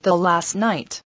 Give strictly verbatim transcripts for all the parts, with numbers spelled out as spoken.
the last night.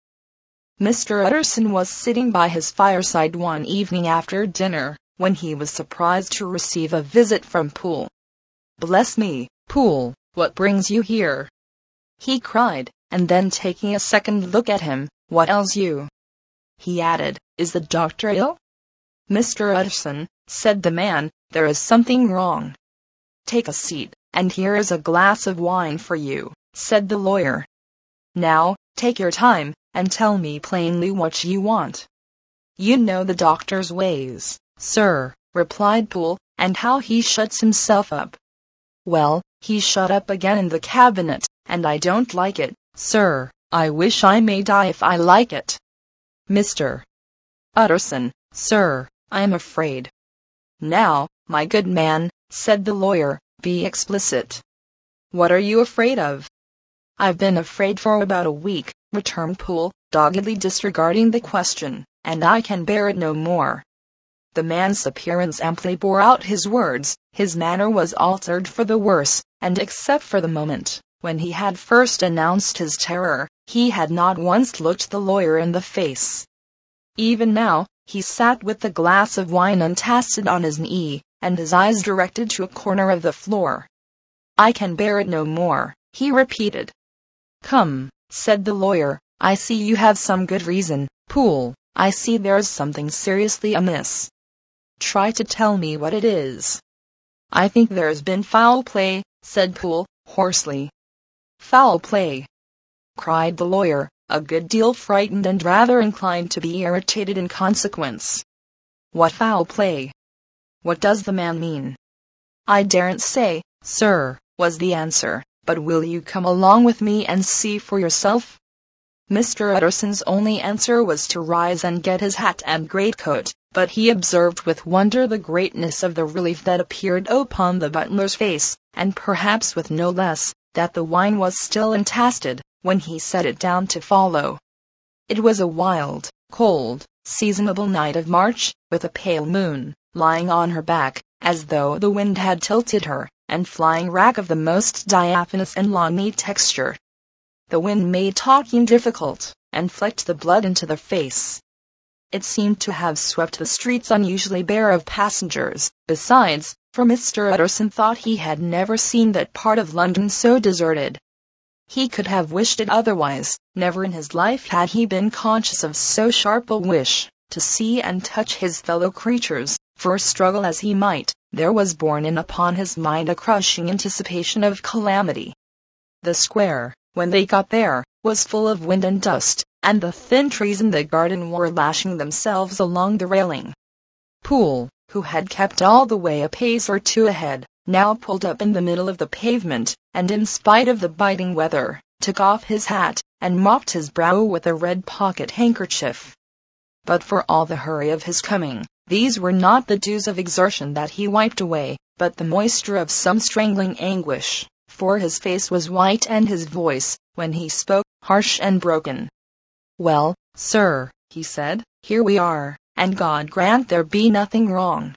Mister Utterson was sitting by his fireside one evening after dinner, when he was surprised to receive a visit from Poole. "Bless me, Poole, what brings you here?" he cried, and then taking a second look at him, "What ails you?" he added. "Is the doctor ill?" "Mister Utterson," said the man, "there is something wrong." "Take a seat, and here is a glass of wine for you," said the lawyer. "Now, take your time, and tell me plainly what you want." "You know the doctor's ways, sir," replied Poole, "and how he shuts himself up." "Well, he's shut up again in the cabinet, and I don't like it, sir. I wish I may die if I like it." "Mister Utterson, sir, I'm afraid." "Now, my good man," said the lawyer, "be explicit. What are you afraid of?" "I've been afraid for about a week," returned Poole, doggedly disregarding the question, "and I can bear it no more." The man's appearance amply bore out his words. His manner was altered for the worse, and except for the moment when he had first announced his terror, he had not once looked the lawyer in the face. Even now, he sat with the glass of wine untasted on his knee, and his eyes directed to a corner of the floor. "I can bear it no more," he repeated. "Come," said the lawyer, "I see you have some good reason, Poole. I see there's something seriously amiss. Try to tell me what it is." "I think there's been foul play," said Poole, hoarsely. "Foul play!" cried the lawyer, a good deal frightened and rather inclined to be irritated in consequence. "What foul play? What does the man mean?" "I daren't say, sir," was the answer, "but will you come along with me and see for yourself?" Mister Utterson's only answer was to rise and get his hat and greatcoat, but he observed with wonder the greatness of the relief that appeared upon the butler's face, and perhaps with no less, that the wine was still untasted, when he set it down to follow. It was a wild, cold, seasonable night of March, with a pale moon, lying on her back, as though the wind had tilted her, and flying rack of the most diaphanous and lawny texture. The wind made talking difficult, and flecked the blood into the face. It seemed to have swept the streets unusually bare of passengers, besides, for Mister Utterson thought he had never seen that part of London so deserted. He could have wished it otherwise. Never in his life had he been conscious of so sharp a wish to see and touch his fellow creatures, for struggle as he might, there was borne in upon his mind a crushing anticipation of calamity. The square, when they got there, was full of wind and dust, and the thin trees in the garden were lashing themselves along the railing. Poole, who had kept all the way a pace or two ahead, now pulled up in the middle of the pavement, and in spite of the biting weather, took off his hat, and mopped his brow with a red pocket handkerchief. But for all the hurry of his coming, these were not the dews of exertion that he wiped away, but the moisture of some strangling anguish, for his face was white and his voice, when he spoke, harsh and broken. "Well, sir," he said, "here we are, and God grant there be nothing wrong."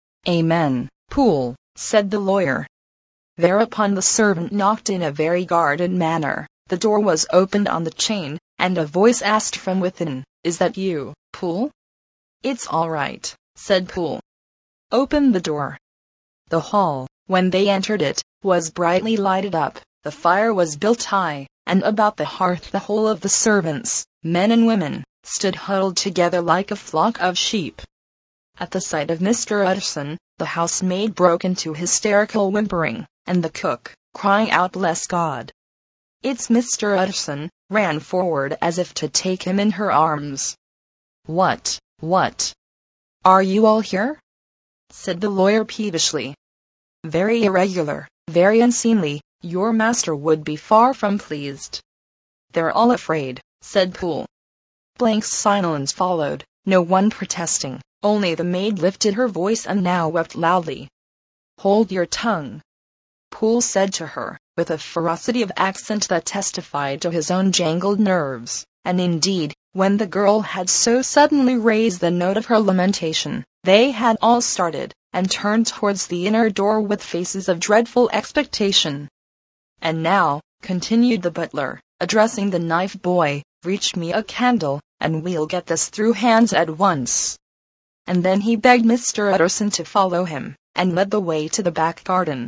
"Amen, Poole," said the lawyer. Thereupon the servant knocked in a very guarded manner, the door was opened on the chain, and a voice asked from within, "Is that you, Poole?" "It's all right," said Poole. "Open the door." The hall, when they entered it, was brightly lighted up, the fire was built high, and about the hearth the whole of the servants, men and women, stood huddled together like a flock of sheep. At the sight of Mister Utterson, the housemaid broke into hysterical whimpering, and the cook, crying out "Bless God! It's Mister Utterson," ran forward as if to take him in her arms. "What, what? Are you all here?" said the lawyer peevishly. "Very irregular, very unseemly. Your master would be far from pleased." "They're all afraid," said Poole. Blank silence followed, no one protesting, only the maid lifted her voice and now wept loudly. "Hold your tongue," Poole said to her, with a ferocity of accent that testified to his own jangled nerves, and indeed, when the girl had so suddenly raised the note of her lamentation, they had all started, and turned towards the inner door with faces of dreadful expectation. "And now," continued the butler, addressing the knife boy, reach me a candle, and we'll get this through hands at once. And then he begged Mister Utterson to follow him, and led the way to the back garden.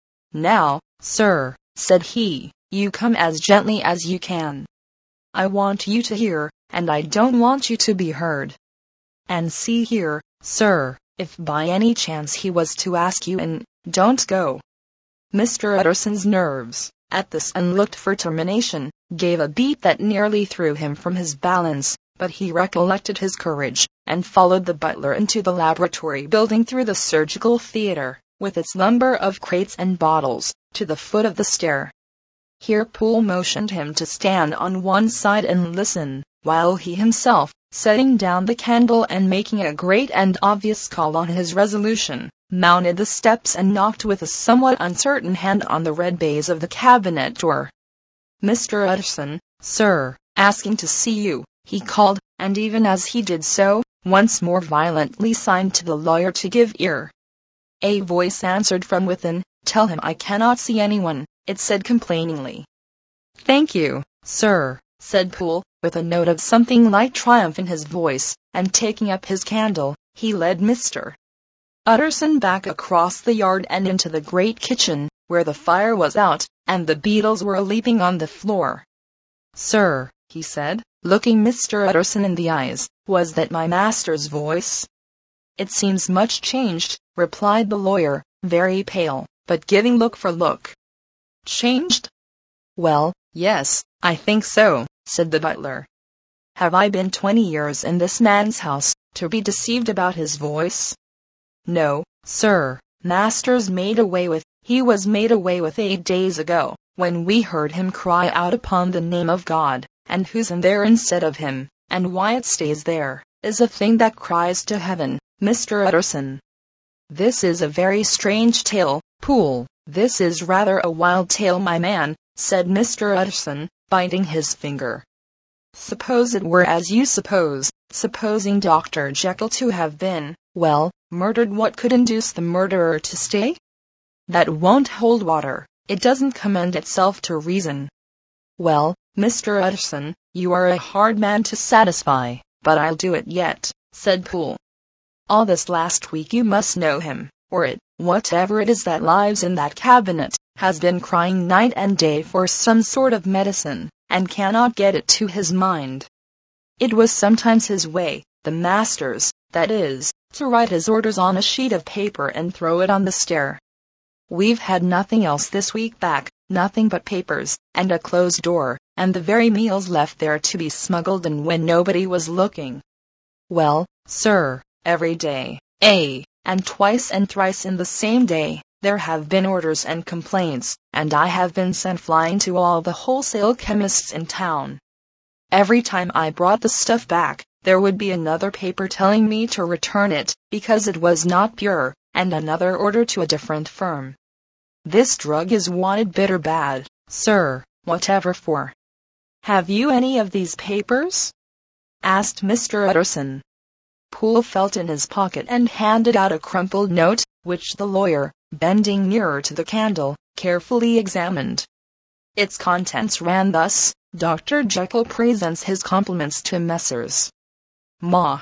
Now, sir, said he, you come as gently as you can. I want you to hear, and I don't want you to be heard. And see here, sir, if by any chance he was to ask you in, don't go. Mister Utterson's nerves, at this unlooked for termination, gave a beat that nearly threw him from his balance, but he recollected his courage, and followed the butler into the laboratory building through the surgical theater, with its number of crates and bottles, to the foot of the stair. Here Poole motioned him to stand on one side and listen, while he himself, setting down the candle and making a great and obvious call on his resolution, mounted the steps and knocked with a somewhat uncertain hand on the red baize of the cabinet door. Mister Utterson, sir, asking to see you, he called, and even as he did so, once more violently signed to the lawyer to give ear. A voice answered from within, tell him I cannot see anyone, it said complainingly. Thank you, sir, said Poole, with a note of something like triumph in his voice, and taking up his candle, he led Mister Utterson back across the yard and into the great kitchen, where the fire was out, and the beetles were leaping on the floor. Sir, he said, looking Mister Utterson in the eyes, was that my master's voice? It seems much changed, replied the lawyer, very pale, but giving look for look. Changed? Well, yes, I think so, said the butler. Have I been twenty years in this man's house, to be deceived about his voice? No, sir, master's made away with, he was made away with eight days ago, when we heard him cry out upon the name of God, and who's in there instead of him, and why it stays there, is a thing that cries to heaven, Mister Utterson. This is a very strange tale, Poole, this is rather a wild tale, my man, said Mister Utterson, biting his finger. Suppose it were as you suppose, supposing Doctor Jekyll to have been, well, murdered, what could induce the murderer to stay? That won't hold water, it doesn't commend itself to reason. Well, Mister Utterson, you are a hard man to satisfy, but I'll do it yet, said Poole. All this last week you must know him, or it, whatever it is that lives in that cabinet, has been crying night and day for some sort of medicine, and cannot get it to his mind. It was sometimes his way, the master's, that is, to write his orders on a sheet of paper and throw it on the stair. We've had nothing else this week back, nothing but papers, and a closed door, and the very meals left there to be smuggled in when nobody was looking. Well, sir, every day, ay, and twice and thrice in the same day, there have been orders and complaints, and I have been sent flying to all the wholesale chemists in town. Every time I brought the stuff back, there would be another paper telling me to return it, because it was not pure, and another order to a different firm. This drug is wanted bitter bad, sir, whatever for. Have you any of these papers? Asked Mister Utterson. Poole felt in his pocket and handed out a crumpled note, which the lawyer, bending nearer to the candle, carefully examined. Its contents ran thus: Doctor Jekyll presents his compliments to Messrs. Ma.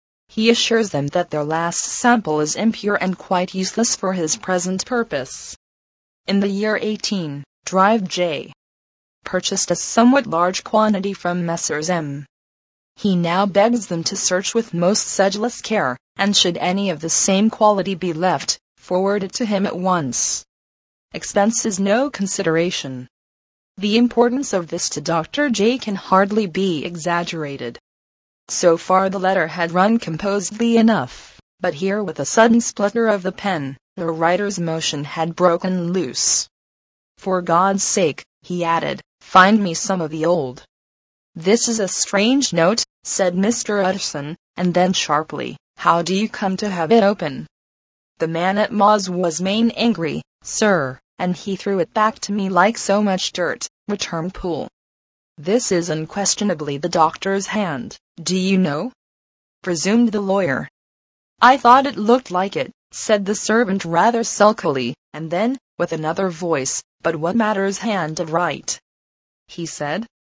He assures them that their last sample is impure and quite useless for his present purpose. In the year eighteen, Drive J. Purchased a somewhat large quantity from Messrs. M. He now begs them to search with most sedulous care, and should any of the same quality be left, forward it to him at once. Expense is no consideration. The importance of this to Doctor J can hardly be exaggerated. So far the letter had run composedly enough, but here with a sudden splutter of the pen, the writer's emotion had broken loose. For God's sake, he added, find me some of the old. This is a strange note, said Mister Utterson, and then sharply, how do you come to have it open? The man at Ma's was main angry, sir, and he threw it back to me like so much dirt, returned Poole. This is unquestionably the doctor's hand, do you know? Presumed the lawyer. I thought it looked like it, said the servant rather sulkily, and then, with another voice, but what matters hand of right? He said,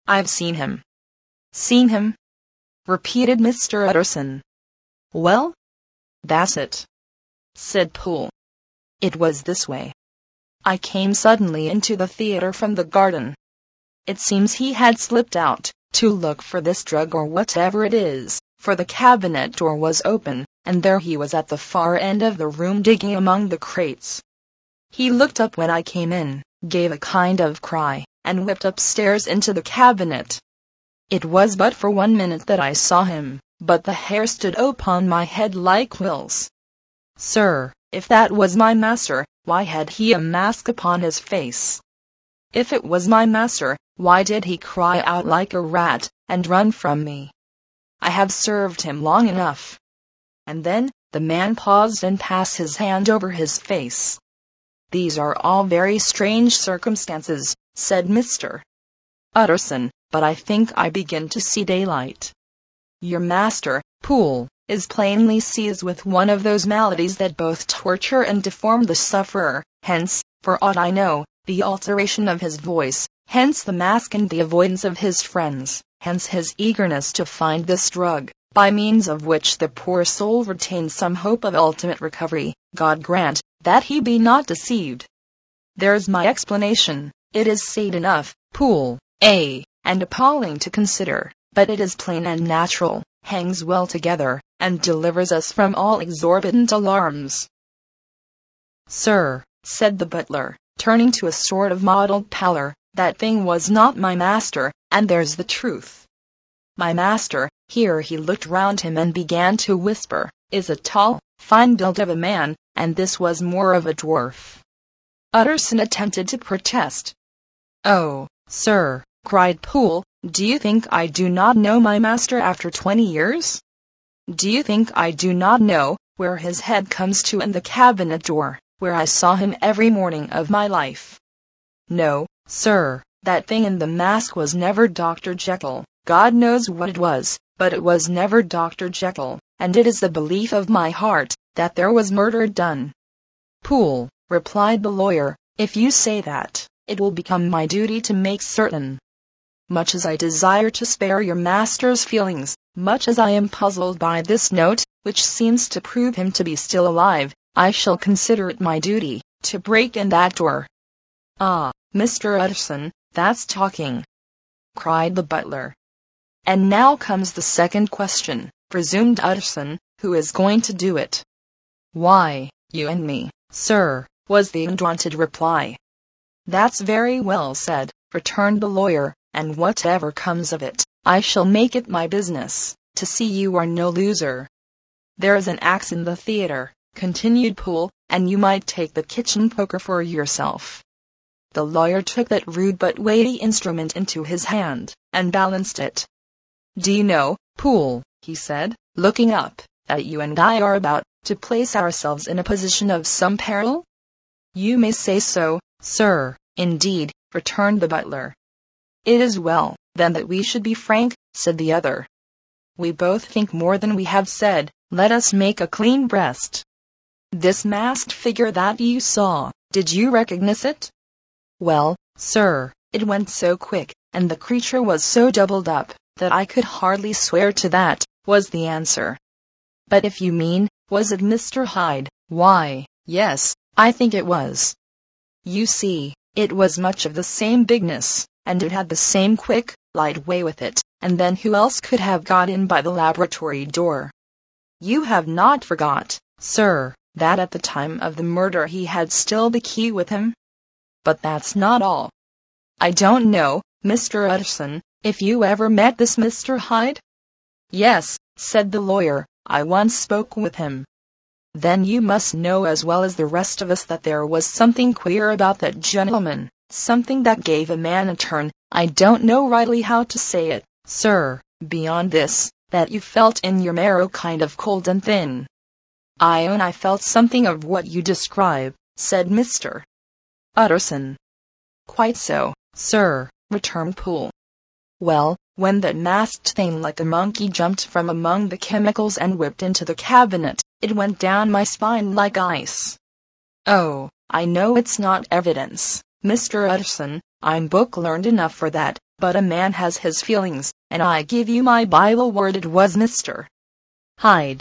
I've seen him. Seen him? Repeated Mister Utterson. Well, that's it, said Poole. It was this way. I came suddenly into the theater from the garden. It seems he had slipped out to look for this drug or whatever it is, for the cabinet door was open, and there he was at the far end of the room digging among the crates. He looked up when I came in, gave a kind of cry, and whipped upstairs into the cabinet. It was but for one minute that I saw him, but the hair stood upon my head like quills. Sir, if that was my master, why had he a mask upon his face? If it was my master, why did he cry out like a rat, and run from me? I have served him long enough. And then, the man paused and passed his hand over his face. These are all very strange circumstances, said Mister Utterson, but I think I begin to see daylight. Your master, Poole, is plainly seized with one of those maladies that both torture and deform the sufferer, hence, for aught I know, the alteration of his voice, hence the mask and the avoidance of his friends, hence his eagerness to find this drug, by means of which the poor soul retains some hope of ultimate recovery. God grant that he be not deceived. There's my explanation. It is sad enough, Poole, eh, and appalling to consider, but it is plain and natural, hangs well together, and delivers us from all exorbitant alarms. Sir, said the butler, turning to a sort of mottled pallor, that thing was not my master, and there's the truth. My master, here he looked round him and began to whisper, is a tall, fine build of a man, and this was more of a dwarf. Utterson attempted to protest. Oh, sir, cried Poole, do you think I do not know my master after twenty years? Do you think I do not know where his head comes to in the cabinet door, where I saw him every morning of my life? No, sir, that thing in the mask was never Doctor Jekyll. God knows what it was, but it was never Doctor Jekyll, and it is the belief of my heart that there was murder done. Poole, replied the lawyer, if you say that, it will become my duty to make certain. Much as I desire to spare your master's feelings, much as I am puzzled by this note, which seems to prove him to be still alive, I shall consider it my duty to break in that door. Ah, Mister Utterson, that's talking, cried the butler. And now comes the second question, presumed Utterson, who is going to do it? Why, you and me, sir, was the undaunted reply. That's very well said, returned the lawyer, and whatever comes of it, I shall make it my business to see you are no loser. There is an axe in the theater, continued Poole, and you might take the kitchen poker for yourself. The lawyer took that rude but weighty instrument into his hand, and balanced it. Do you know, Poole, he said, looking up, that you and I are about to place ourselves in a position of some peril? You may say so, sir, indeed, returned the butler. It is well, then, that we should be frank, said the other. We both think more than we have said, let us make a clean breast. This masked figure that you saw, did you recognize it? Well, sir, it went so quick, and the creature was so doubled up, that I could hardly swear to that, was the answer. But if you mean, was it Mister Hyde, why, yes, I think it was. You see, it was much of the same bigness, and it had the same quick, light way with it, and then who else could have got in by the laboratory door? You have not forgot, sir, that at the time of the murder he had still the key with him? But that's not all. I don't know, Mister Utterson, if you ever met this Mister Hyde? Yes, said the lawyer, I once spoke with him. Then you must know as well as the rest of us that there was something queer about that gentleman, something that gave a man a turn, I don't know rightly how to say it, sir, beyond this, that you felt in your marrow kind of cold and thin. I own I felt something of what you describe, said Mister Utterson. Quite so, sir, returned Poole. Well, when that masked thing like a monkey jumped from among the chemicals and whipped into the cabinet, it went down my spine like ice. Oh, I know it's not evidence, Mister Utterson, I'm book-learned enough for that, but a man has his feelings, and I give you my Bible word it was Mister Hyde.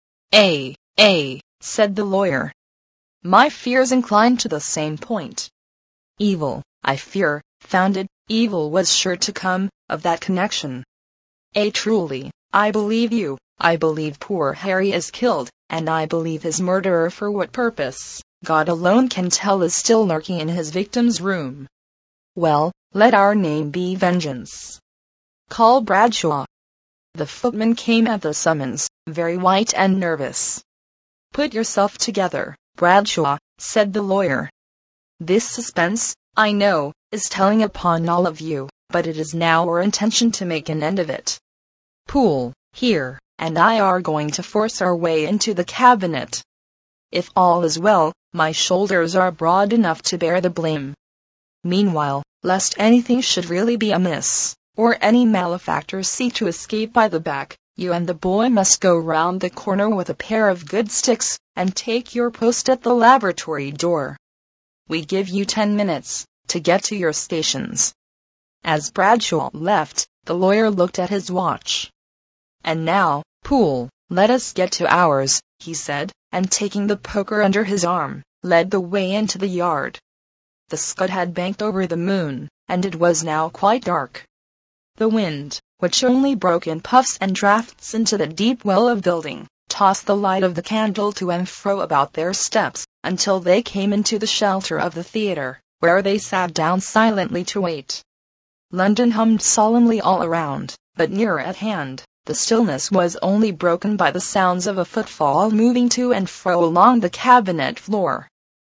"A, a," said the lawyer. "My fears incline to the same point. Evil, I fear, founded, evil was sure to come, of that connection. A truly, I believe you, I believe poor Harry is killed, and I believe his murderer for what purpose, God alone can tell is still lurking in his victim's room. Well, let our name be Vengeance. Call Bradshaw." The footman came at the summons, very white and nervous. "Put yourself together, Bradshaw," said the lawyer. "This suspense, I know, is telling upon all of you, but it is now our intention to make an end of it. Poole, here, and I are going to force our way into the cabinet. If all is well, my shoulders are broad enough to bear the blame. Meanwhile, lest anything should really be amiss, or any malefactor seek to escape by the back, you and the boy must go round the corner with a pair of good sticks, and take your post at the laboratory door. We give you ten minutes to get to your stations." As Bradshaw left, the lawyer looked at his watch. "And now, Poole, let us get to ours," he said, and taking the poker under his arm, led the way into the yard. The scud had banked over the moon, and it was now quite dark. The wind, which only broke in puffs and draughts into the deep well of building, tossed the light of the candle to and fro about their steps, until they came into the shelter of the theatre, where they sat down silently to wait. London hummed solemnly all around, but nearer at hand, the stillness was only broken by the sounds of a footfall moving to and fro along the cabinet floor.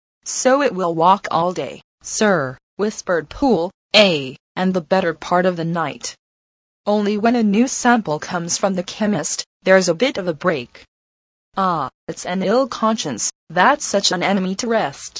"So it will walk all day, sir," whispered Poole, "ay, and the better part of the night. Only when a new sample comes from the chemist, there's a bit of a break. Ah, it's an ill conscience, that's such an enemy to rest.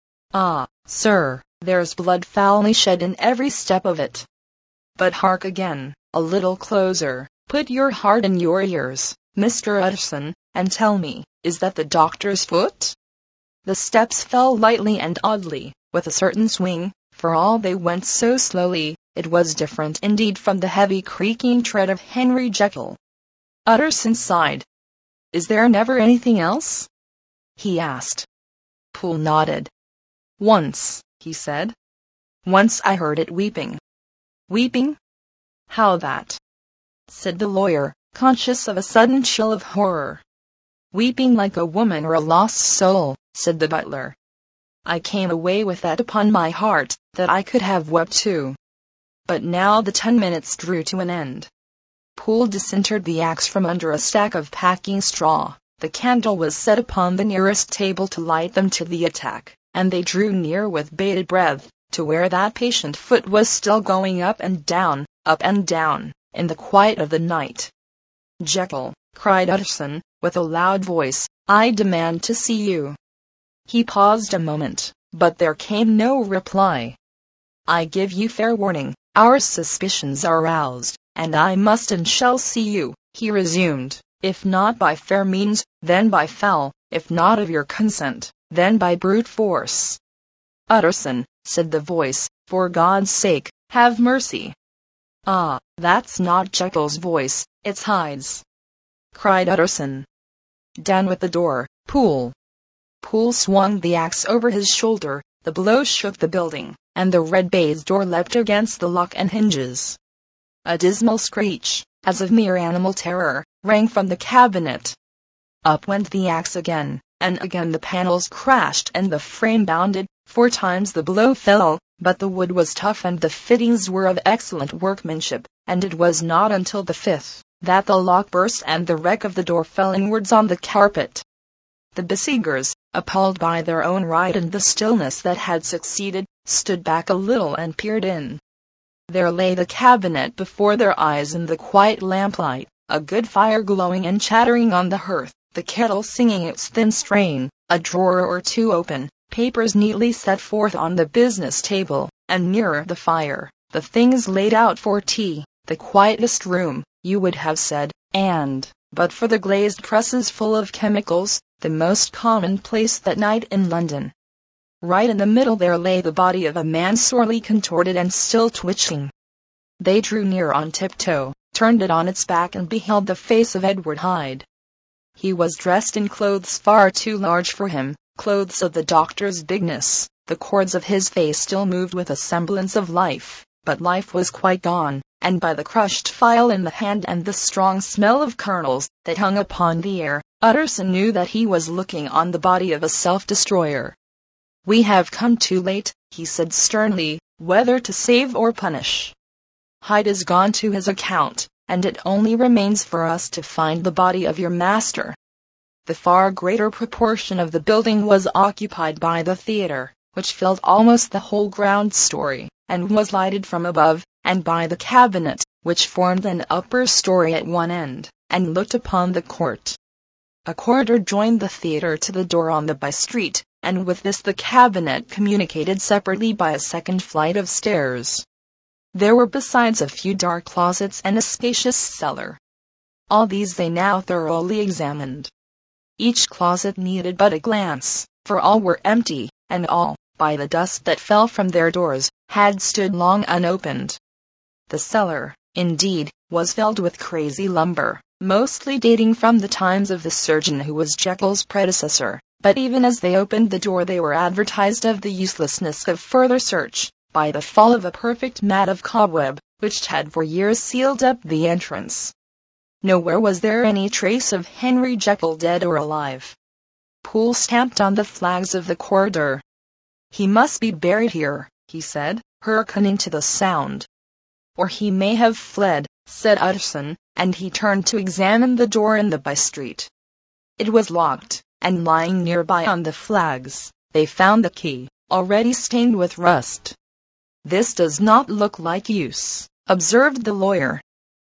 Ah, sir, there's blood foully shed in every step of it. But hark again, a little closer, put your heart in your ears, Mister Utterson, and tell me, is that the doctor's foot?" The steps fell lightly and oddly, with a certain swing, for all they went so slowly. It was different indeed from the heavy creaking tread of Henry Jekyll. Utterson sighed. "Is there never anything else?" he asked. Poole nodded. "Once," he said. "Once I heard it weeping." "Weeping? How that?" said the lawyer, conscious of a sudden chill of horror. "Weeping like a woman or a lost soul," said the butler. "I came away with that upon my heart, that I could have wept too." But now the ten minutes drew to an end. Poole disinterred the axe from under a stack of packing straw. The candle was set upon the nearest table to light them to the attack, and they drew near with bated breath, to where that patient foot was still going up and down, up and down, in the quiet of the night. "Jekyll," cried Utterson, with a loud voice, "I demand to see you." He paused a moment, but there came no reply. "I give you fair warning, our suspicions are roused, and I must and shall see you," he resumed, "if not by fair means, then by foul, if not of your consent, then by brute force." "Utterson," said the voice, "for God's sake, have mercy." "Ah, that's not Jekyll's voice, it's Hyde's," cried Utterson. "Down with the door, Poole." Poole swung the axe over his shoulder, the blow shook the building, and the red baize door leapt against the lock and hinges. A dismal screech, as of mere animal terror, rang from the cabinet. Up went the axe again, and again the panels crashed and the frame bounded. Four times the blow fell, but the wood was tough and the fittings were of excellent workmanship, and it was not until the fifth that the lock burst and the wreck of the door fell inwards on the carpet. The besiegers, appalled by their own ride and the stillness that had succeeded, stood back a little and peered in. There lay the cabinet before their eyes in the quiet lamplight, a good fire glowing and chattering on the hearth, the kettle singing its thin strain, a drawer or two open, papers neatly set forth on the business table, and nearer the fire, the things laid out for tea, the quietest room, you would have said, and, but for the glazed presses full of chemicals, the most commonplace that night in London. Right in the middle there lay the body of a man sorely contorted and still twitching. They drew near on tiptoe, turned it on its back and beheld the face of Edward Hyde. He was dressed in clothes far too large for him, clothes of the doctor's bigness. The cords of his face still moved with a semblance of life, but life was quite gone, and by the crushed file in the hand and the strong smell of kernels that hung upon the air, Utterson knew that he was looking on the body of a self-destroyer. "We have come too late," he said sternly, "whether to save or punish. Hyde is gone to his account, and it only remains for us to find the body of your master." The far greater proportion of the building was occupied by the theatre, which filled almost the whole ground story, and was lighted from above, and by the cabinet, which formed an upper story at one end, and looked upon the court. A corridor joined the theatre to the door on the by-street, and with this the cabinet communicated separately by a second flight of stairs. There were besides a few dark closets and a spacious cellar. All these they now thoroughly examined. Each closet needed but a glance, for all were empty, and all, by the dust that fell from their doors, had stood long unopened. The cellar, indeed, was filled with crazy lumber, mostly dating from the times of the surgeon who was Jekyll's predecessor, but even as they opened the door they were advertised of the uselessness of further search, by the fall of a perfect mat of cobweb, which had for years sealed up the entrance. Nowhere was there any trace of Henry Jekyll, dead or alive. Poole stamped on the flags of the corridor. "He must be buried here," he said, hearkening to the sound. "Or he may have fled," said Utterson, and he turned to examine the door in the by-street. It was locked, and lying nearby on the flags, they found the key, already stained with rust. "This does not look like use," observed the lawyer.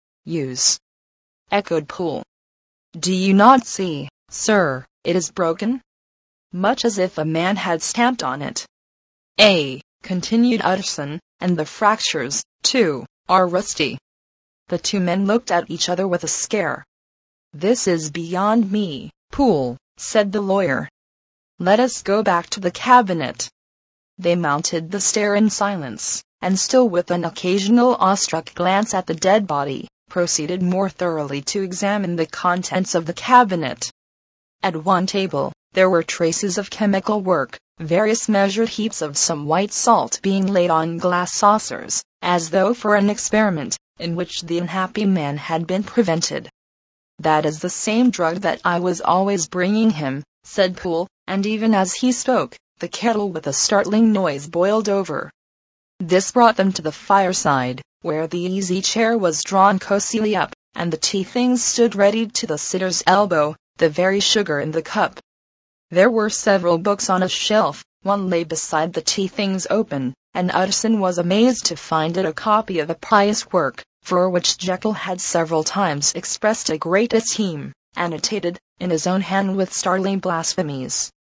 "Use?" echoed Poole. "Do you not see, sir, it is broken? Much as if a man had stamped on it." "Ay," continued Utterson, "and the fractures, too, are rusty." The two men looked at each other with a scare. "This is beyond me, Poole," said the lawyer. "Let us go back to the cabinet." They mounted the stair in silence, and still with an occasional awestruck glance at the dead body, proceeded more thoroughly to examine the contents of the cabinet. At one table, there were traces of chemical work, various measured heaps of some white salt being laid on glass saucers, as though for an experiment, in which the unhappy man had been prevented. "That is the same drug that I was always bringing him," said Poole, and even as he spoke, the kettle with a startling noise boiled over. This brought them to the fireside, where the easy-chair was drawn cosily up, and the tea-things stood ready to the sitter's elbow, the very sugar in the cup. There were several books on a shelf, one lay beside the tea-things open, and Utterson was amazed to find it a copy of a pious work, for which Jekyll had several times expressed a great esteem, annotated, in his own hand with startling blasphemies.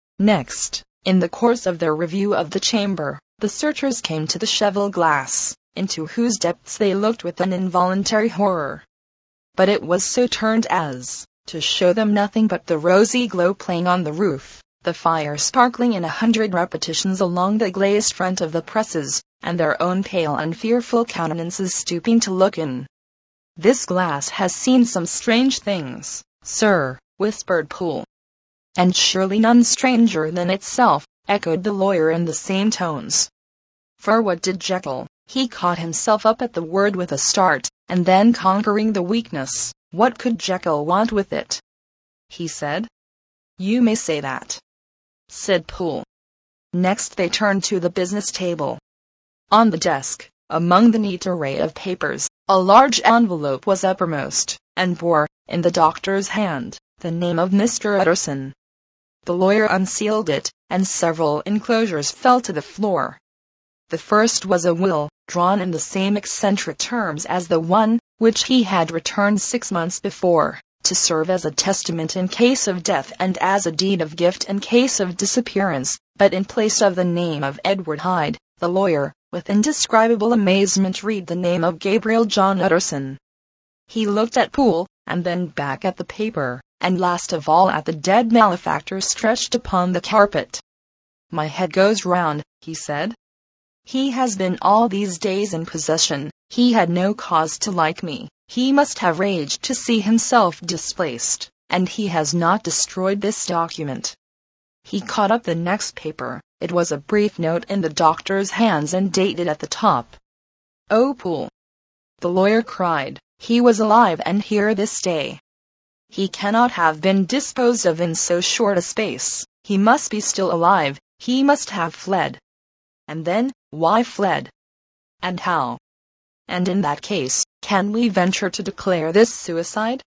Next, in the course of their review of the chamber, the searchers came to the cheval glass, into whose depths they looked with an involuntary horror. But it was so turned as to show them nothing but the rosy glow playing on the roof, the fire sparkling in a hundred repetitions along the glazed front of the presses, and their own pale and fearful countenances stooping to look in. "This glass has seen some strange things, sir," whispered Poole. "And surely none stranger than itself," echoed the lawyer in the same tones. For what did Jekyll? He caught himself up at the word with a start, and then conquering the weakness, what could Jekyll want with it? He said. "You may say that," said Poole. Next they turned to the business table. On the desk, among the neat array of papers, a large envelope was uppermost, and bore, in the doctor's hand, the name of Mister Utterson. The lawyer unsealed it, and several enclosures fell to the floor. The first was a will, drawn in the same eccentric terms as the one which he had returned six months before, to serve as a testament in case of death and as a deed of gift in case of disappearance, but in place of the name of Edward Hyde, the lawyer, with indescribable amazement, read the name of Gabriel John Utterson. He looked at Poole, and then back at the paper, and last of all at the dead malefactor stretched upon the carpet. "My head goes round," he said. "He has been all these days in possession, He had no cause to like me. He must have raged to see himself displaced, and he has not destroyed this document." He caught up the next paper. It was a brief note in the doctor's hands and dated at the top. "Oh, Poole," the lawyer cried, "he was alive and here this day. He cannot have been disposed of in so short a space. He must be still alive. He must have fled. And then, why fled? And how? And in that case, can we venture to declare this suicide?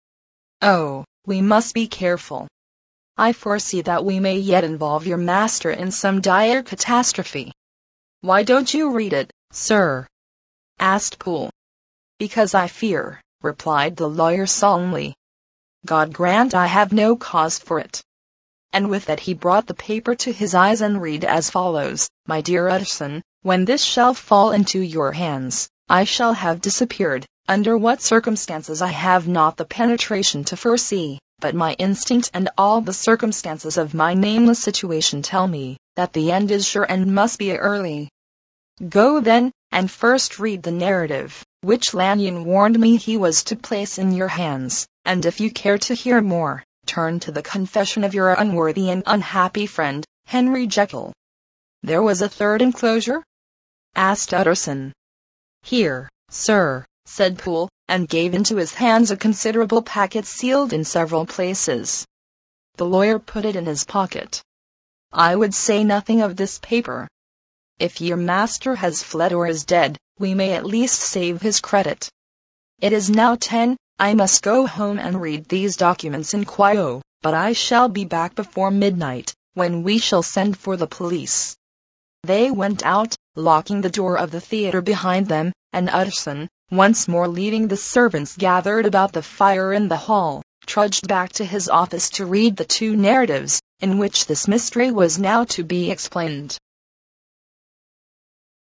Oh, we must be careful. I foresee that we may yet involve your master in some dire catastrophe." "Why don't you read it, sir?" asked Poole. "Because I fear," replied the lawyer solemnly. "God grant I have no cause for it." And with that he brought the paper to his eyes and read as follows: "My dear Utterson, when this shall fall into your hands, I shall have disappeared. Under what circumstances I have not the penetration to foresee, but my instinct and all the circumstances of my nameless situation tell me that the end is sure and must be early. Go then, and first read the narrative, which Lanyon warned me he was to place in your hands, and if you care to hear more, turn to the confession of your unworthy and unhappy friend, Henry Jekyll." "There was a third enclosure?" asked Utterson. "Here, sir," said Poole, and gave into his hands a considerable packet sealed in several places. The lawyer put it in his pocket. "I would say nothing of this paper. If your master has fled or is dead, we may at least save his credit. It is now ten. I must go home and read these documents in quiet, but I shall be back before midnight, when we shall send for the police." They went out, locking the door of the theater behind them, and Utterson, once more leaving the servants gathered about the fire in the hall, trudged back to his office to read the two narratives, in which this mystery was now to be explained.